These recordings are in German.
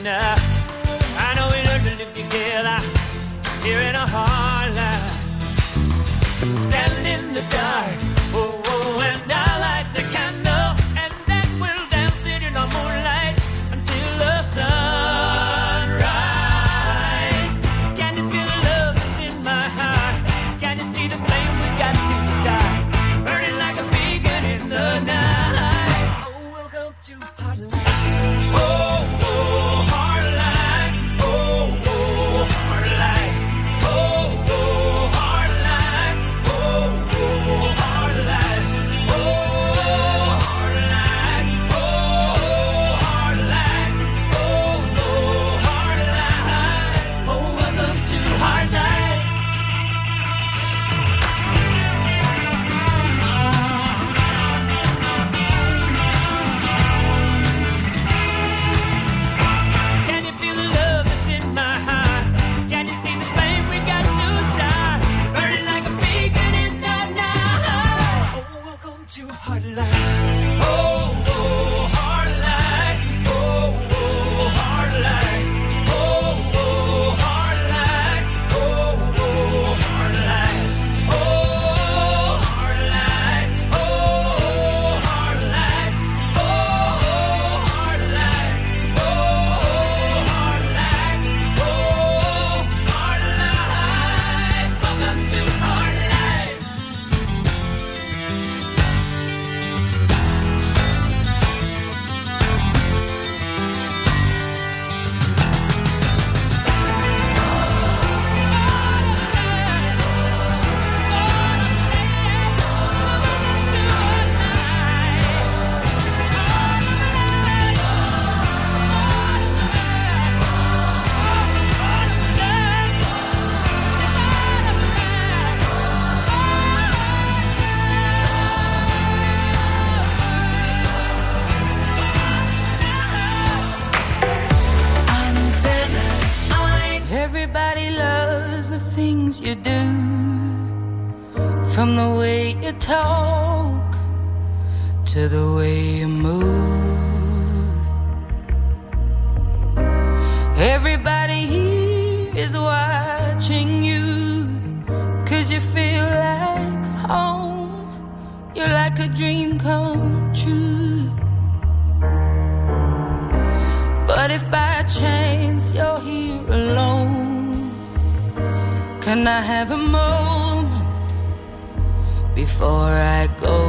now. I know we learned to live together here in a hard life. Standing in the dark, oh, oh, and I light a candle, and then we'll dance it in the moonlight until the sunrise. Can you feel the love that's in my heart? Can you see the flame we got to start? Burning like a beacon in the night. Oh, welcome to Heartline. Oh, oh, Heartline. Oh, oh, Heartline. Oh, oh, Heartline. Oh, oh, Heartline. Oh, Heartline. Oh, Heartline. Oh, oh, Heartline. Oh, welcome to Heartline. Can you feel the love that's in my heart? Can you see the flame we got to start? Burning like a beacon in the night. Oh, welcome to Heartline. Oh, oh, Heartline. Oh, oh, Heartline. Oh, oh, Heartline. Oh, oh, Heartline. Oh, Heartline. Oh, Heartline. Oh, Heartline. Oh, Heartline. Oh, Heartline. Welcome to Heartline. Everybody loves the things you do, from the way you talk to the way you move. Everybody here is watching you, 'cause you feel like home. You're like a dream come true. But if by chance you're here alone, can I have a moment before I go?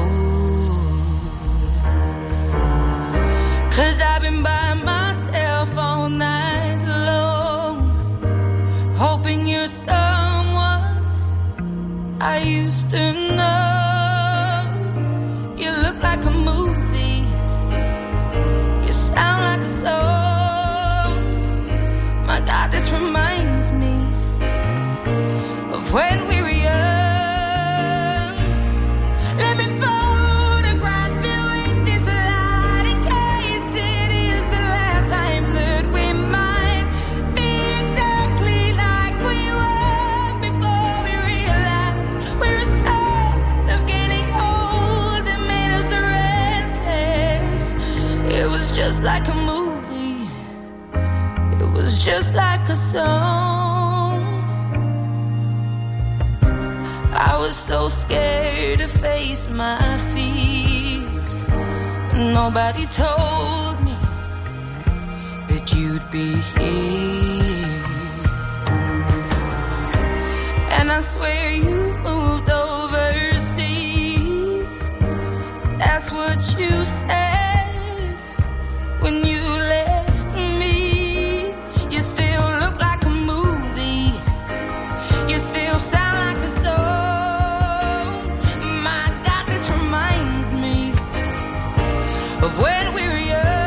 'Cause I've been by myself all night long, hoping you're someone I used to know. You look like a movie, you sound like a song. My God, this reminds me of when we were young. Let me photograph you in this light, in case it is the last time that we might be exactly like we were before we realized we're sad of getting old and made us restless. It was just like a movie, it was just like a song. I was so scared to face my fears. Nobody told me that you'd be here. And I swear you moved overseas. That's what you said when you left me. You still look like a movie, you still sound like a song. My God, this reminds me of when we were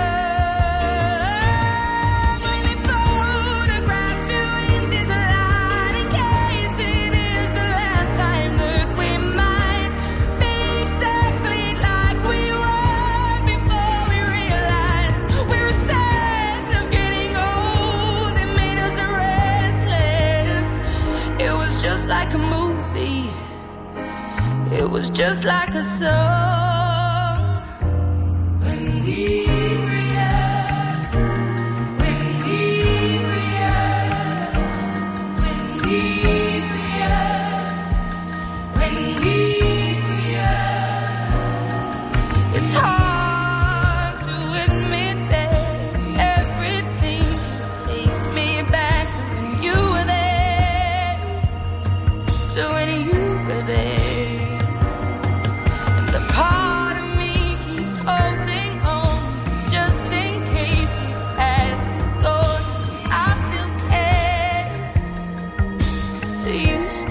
young. Let me photograph you in this light, in case it is the last time that we might be exactly like we were before we realized we were sad of getting old and made us restless. It was just like a movie, it was just like a song. When we were young, when we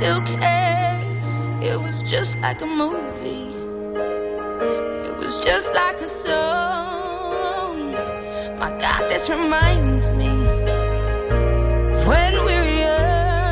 still care. It was just like a movie. It was just like a song. My God, this reminds me of when we were young.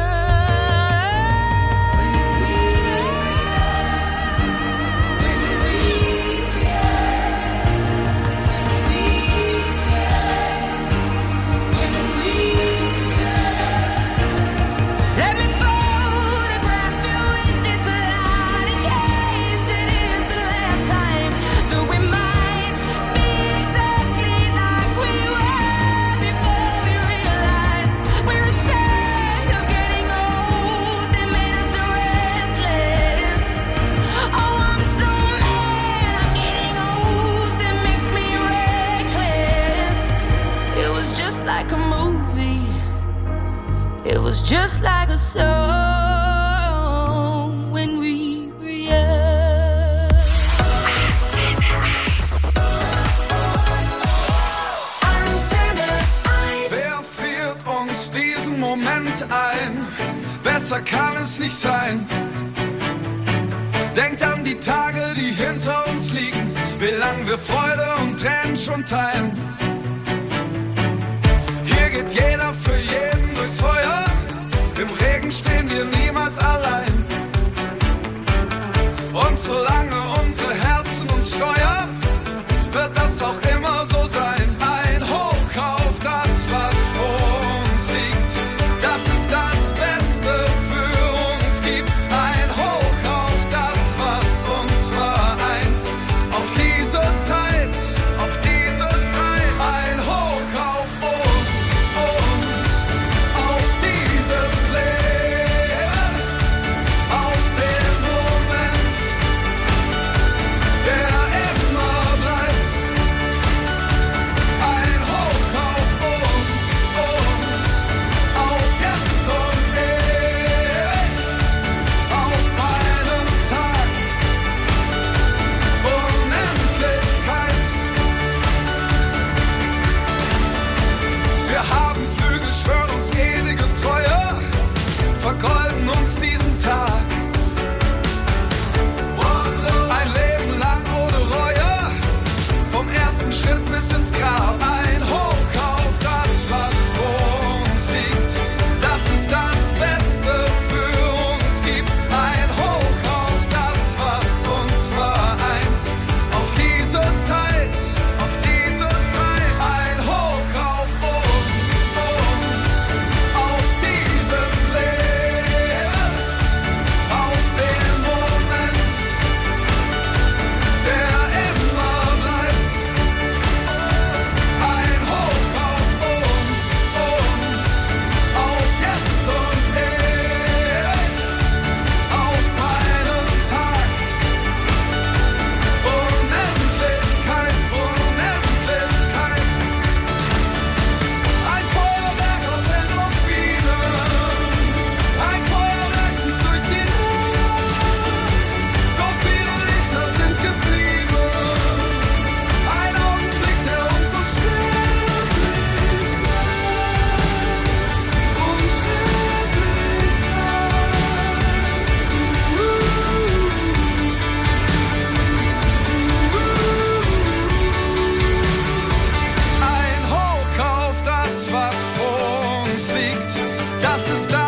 It was just like a song when we were young. Antenne 1. Wer friert uns diesen Moment ein? Besser kann es nicht sein. Denkt an die Tage, die hinter uns liegen, wie lang wir Freude und Tränen schon teilen. Hier geht jeder für jeden durchs Feuer. Im Regen stehen wir niemals allein. Und solange unsere Herzen uns steuern, wird das auch immer so sein. Ein Hoch auf das, was vor uns liegt. Das ist das Beste für uns gibt. Ein Hoch auf das, was uns vereint. Auf diese Zeit, auf diese Zeit. Ein Hoch auf uns, auf dieses Leben, auf den Moment, der immer bleibt. Ein Hoch auf uns, auf jetzt und ewig, auf einen Tag, Unendlichkeit. Wir haben Flügel, schwören uns ewige Treue, vergolden uns diesen Tag. Ein Leben lang ohne Reue, vom ersten Schritt bis ins Grab. Ein Hoch auf das, was vor uns liegt. Das ist das Beste für uns gibt. Ein Hoch auf das, was uns vereint. Auf diese Zeit, auf diese Zeit. Ein Hoch auf uns, auf dieses Leben, auf den Moment, der immer bleibt. Ein Hoch auf uns, auf jetzt und ewig, auf einen Tag, Unendlichkeit, Unendlichkeit. Ein Feuerwerk aus Endorphinen, ein Feuerwerk zieht durch die Luft. So viele Lichter sind geblieben, ein Augenblick, der uns unsterblich macht, unsterblich macht. Ein Hoch auf das, was vor uns liegt. Das ist